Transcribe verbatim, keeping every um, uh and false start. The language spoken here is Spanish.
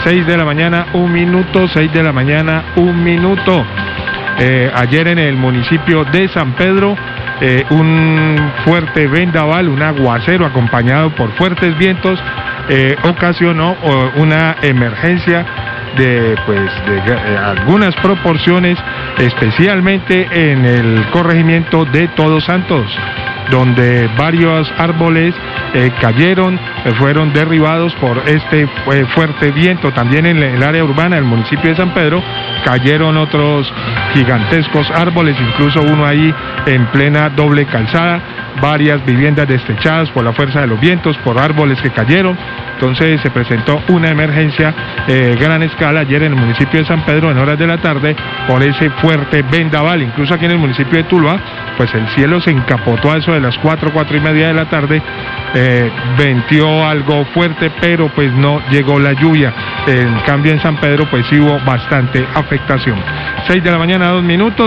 seis de la mañana, un minuto, seis de la mañana, un minuto. Eh, ayer en el municipio de San Pedro, eh, un fuerte vendaval, un aguacero acompañado por fuertes vientos, eh, ocasionó oh, una emergencia de pues de eh, algunas proporciones, especialmente en el corregimiento de Todos Santos, donde varios árboles eh, cayeron, eh, fueron derribados por este eh, fuerte viento. También en el área urbana del municipio de San Pedro cayeron otros gigantescos árboles, incluso uno ahí en plena doble calzada, varias viviendas destechadas por la fuerza de los vientos, por árboles que cayeron. Entonces se presentó una emergencia eh, gran escala ayer en el municipio de San Pedro en horas de la tarde por ese fuerte vendaval. Incluso aquí en el municipio de Tuluá, pues el cielo se encapotó a eso de las cuatro, cuatro y media de la tarde, eh, venteó algo fuerte, pero pues no llegó la lluvia. En cambio en San Pedro pues sí hubo bastante afectación. seis de la mañana, dos minutos.